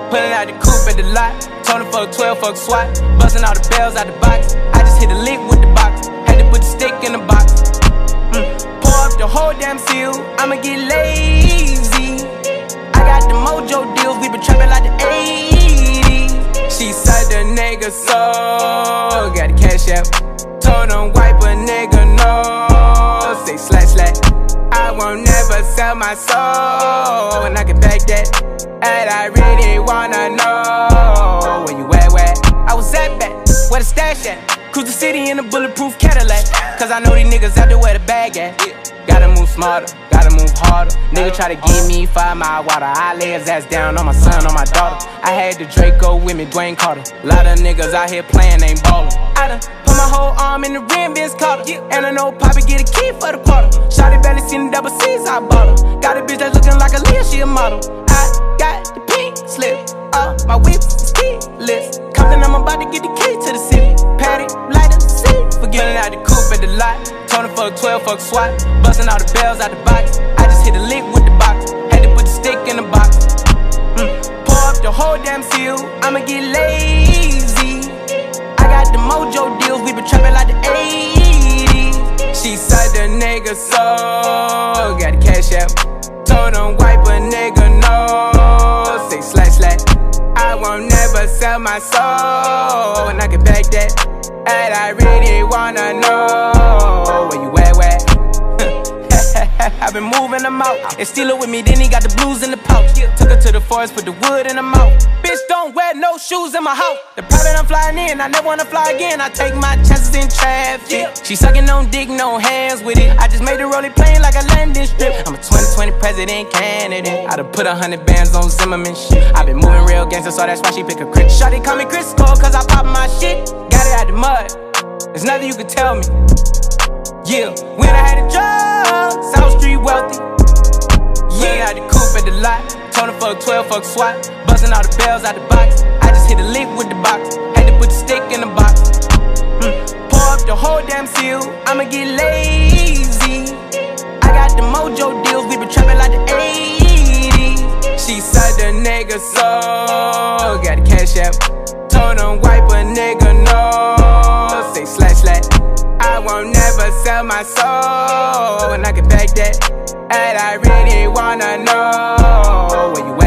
Pulling out the coupe at the lot. Told him fuck 12, fuck SWAT. Busting all the bells out the box. I just hit a lick with the box. Had to put the stick in the box. Pour up the whole damn seal. I'ma get lazy. I got the mojo deals. We been trapping like the 80s. She said the nigga so. Got the cash out. Told him wipe a nigga no. Say slash slash. I won't never sell my soul. And I can back that. And I really wanna know where you at, where? I was at back, where the stash at? Cruise the city in a bulletproof Cadillac. Cause I know these niggas out there where the bag at. Gotta move smarter, gotta move harder. Nigga try to give me 5 mile water. I lay his ass down on my son, on my daughter. I had the Draco with me, Dwayne Carter. Lot of niggas out here playing, ain't ballin'. I done put my whole arm in the rim, Vince Carter. And I know Poppy get a key for the quarter. Shawty barely seen the double C's, I bought her. Got a bitch that's looking like a Leah, she a model. I got the pink slip, my whip is keyless. Compton, I'm about to get the key to the city. Patty, light up the city. Forgetting out the coupe at the lot. Told him fuck 12, fuck SWAT. Busting all the bells out the box. I just hit a lick with the box. Had to put the stick in the box. Pour up the whole damn seal. I'ma get lazy. I got the mojo deals. We been trapping like the 80s. She said the nigga so. Got the cash out. Told him wipe a nigga no. Say slash slash. I won't never sell my soul. And I can back that. And I really wanna know where you at, where? I've been moving them out. And steal it with me, then he got the blues in the pouch. Took her to the forest, put the wood in her mouth. Bitch, don't wear no shoes in my house. The private I'm flying in, I never wanna fly again. I take my chances in traffic. She sucking on dick, no hands with it. I just made the rolling plane like a landing strip. I'm a 2020 president candidate. I done put 100 bands on Zimmerman shit. I been moving real gangster, so that's why she pick a crit. Shawty call me Crisco, cause I pop my shit. Got it out the mud, there's nothing you can tell me. Yeah, when I had a job, South Street wealthy. Yeah, I had the coupe at the lot. Told him fuck 12, fuck SWAT. Busting all the bells out the box. I just hit a lick with the box. Had to put the stick in the box. Pour up the whole damn seal. I'ma get lazy. I got the mojo deals. We been trapping like the 80s. She said the nigga so. Got the cash out. Told him wipe a nigga no. Say slash slash. I won't never sell my soul. And I can back that. And I really wanna know where you at.